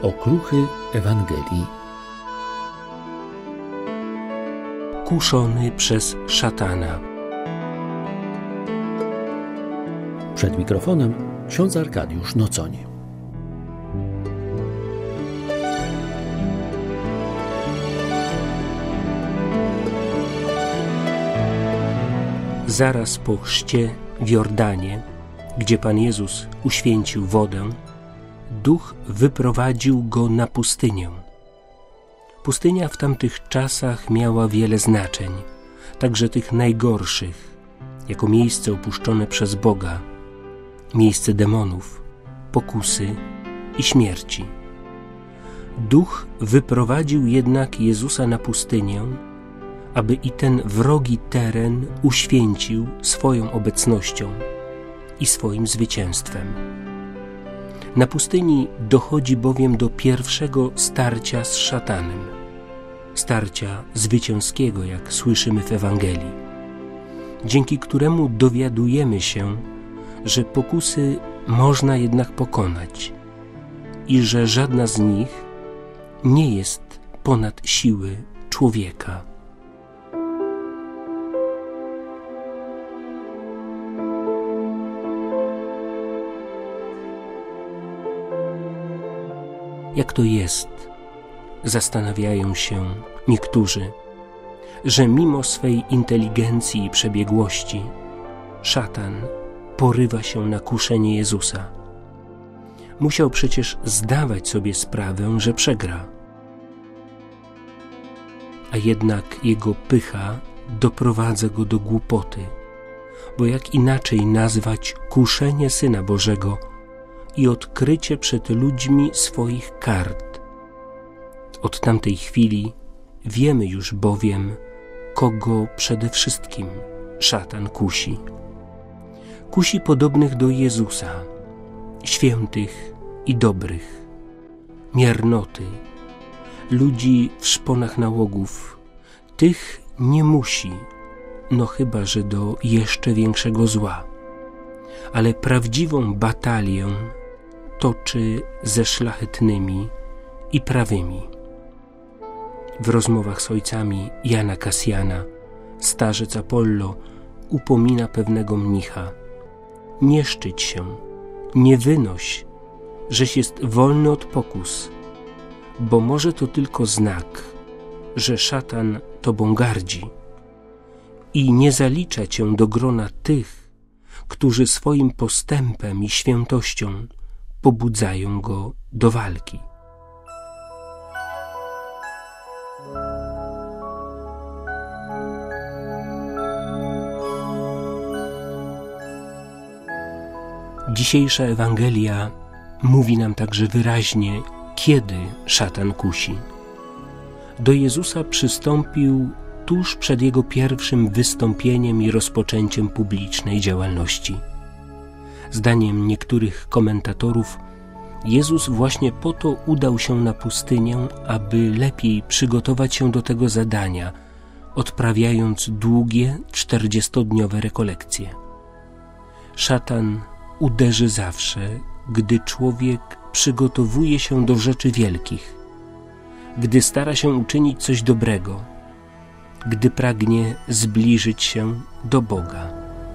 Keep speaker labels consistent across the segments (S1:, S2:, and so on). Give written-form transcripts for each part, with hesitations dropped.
S1: Okruchy Ewangelii.
S2: Kuszony przez szatana.
S1: Przed mikrofonem ksiądz Arkadiusz Nocoń.
S2: Zaraz po chrzcie w Jordanie, gdzie Pan Jezus uświęcił wodę, Duch wyprowadził go na pustynię. Pustynia w tamtych czasach miała wiele znaczeń, także tych najgorszych, jako miejsce opuszczone przez Boga, miejsce demonów, pokusy i śmierci. Duch wyprowadził jednak Jezusa na pustynię, aby i ten wrogi teren uświęcił swoją obecnością i swoim zwycięstwem. Na pustyni dochodzi bowiem do pierwszego starcia z szatanem, starcia zwycięskiego, jak słyszymy w Ewangelii, dzięki któremu dowiadujemy się, że pokusy można jednak pokonać i że żadna z nich nie jest ponad siły człowieka. Jak to jest, zastanawiają się niektórzy, że mimo swej inteligencji i przebiegłości szatan porywa się na kuszenie Jezusa. Musiał przecież zdawać sobie sprawę, że przegra. A jednak jego pycha doprowadza go do głupoty, bo jak inaczej nazwać kuszenie Syna Bożego i odkrycie przed ludźmi swoich kart. Od tamtej chwili wiemy już bowiem, kogo przede wszystkim szatan kusi. Kusi podobnych do Jezusa, świętych i dobrych, miernoty, ludzi w szponach nałogów. Tych nie musi, no chyba że do jeszcze większego zła. Ale prawdziwą batalię toczy ze szlachetnymi i prawymi. W rozmowach z ojcami Jana Kasjana starzec Apollo upomina pewnego mnicha: nie szczyć się, nie wynoś, żeś jest wolny od pokus, bo może to tylko znak, że szatan tobą gardzi i nie zalicza cię do grona tych, którzy swoim postępem i świętością pobudzają go do walki. Dzisiejsza Ewangelia mówi nam także wyraźnie, kiedy szatan kusi. Do Jezusa przystąpił tuż przed Jego pierwszym wystąpieniem i rozpoczęciem publicznej działalności. Zdaniem niektórych komentatorów, Jezus właśnie po to udał się na pustynię, aby lepiej przygotować się do tego zadania, odprawiając długie 40-dniowe rekolekcje. Szatan uderzy zawsze, gdy człowiek przygotowuje się do rzeczy wielkich, gdy stara się uczynić coś dobrego, gdy pragnie zbliżyć się do Boga.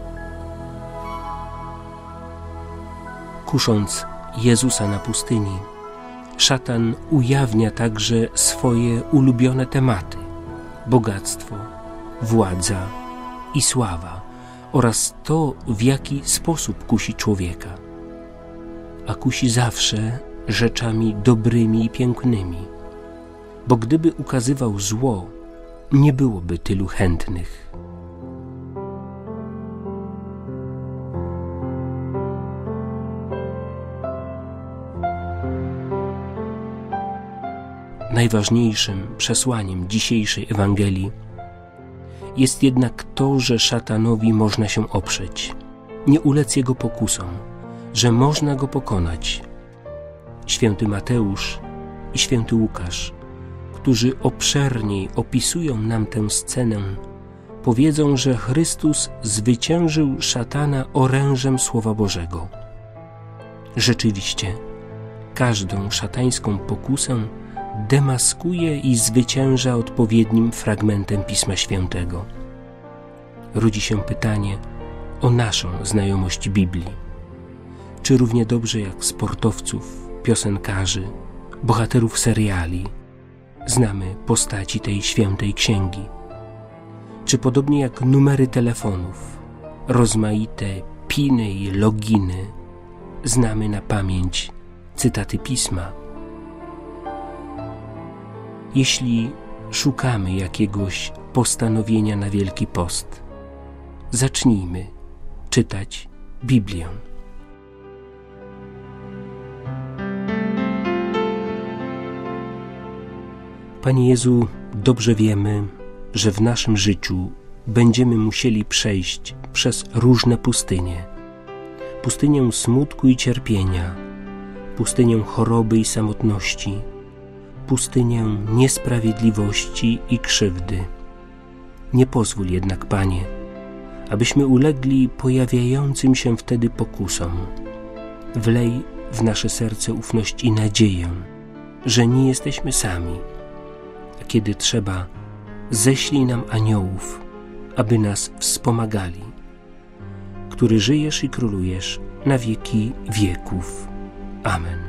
S2: Kusząc Jezusa na pustyni, szatan ujawnia także swoje ulubione tematy: bogactwo, władza i sława oraz to, w jaki sposób kusi człowieka. A kusi zawsze rzeczami dobrymi i pięknymi, bo gdyby ukazywał zło, nie byłoby tylu chętnych. Najważniejszym przesłaniem dzisiejszej Ewangelii jest jednak to, że szatanowi można się oprzeć, nie ulec jego pokusom, że można go pokonać. Święty Mateusz i święty Łukasz, którzy obszerniej opisują nam tę scenę, powiedzą, że Chrystus zwyciężył szatana orężem Słowa Bożego. Rzeczywiście, każdą szatańską pokusę demaskuje i zwycięża odpowiednim fragmentem Pisma Świętego. Rodzi się pytanie o naszą znajomość Biblii. Czy równie dobrze jak sportowców, piosenkarzy, bohaterów seriali znamy postaci tej świętej księgi? Czy podobnie jak numery telefonów, rozmaite piny i loginy, znamy na pamięć cytaty Pisma? Jeśli szukamy jakiegoś postanowienia na Wielki Post, zacznijmy czytać Biblię. Panie Jezu, dobrze wiemy, że w naszym życiu będziemy musieli przejść przez różne pustynie. Pustynię smutku i cierpienia, pustynię choroby i samotności, pustynię niesprawiedliwości i krzywdy. Nie pozwól jednak, Panie, abyśmy ulegli pojawiającym się wtedy pokusom. Wlej w nasze serce ufność i nadzieję, że nie jesteśmy sami, a kiedy trzeba, ześlij nam aniołów, aby nas wspomagali, który żyjesz i królujesz na wieki wieków. Amen.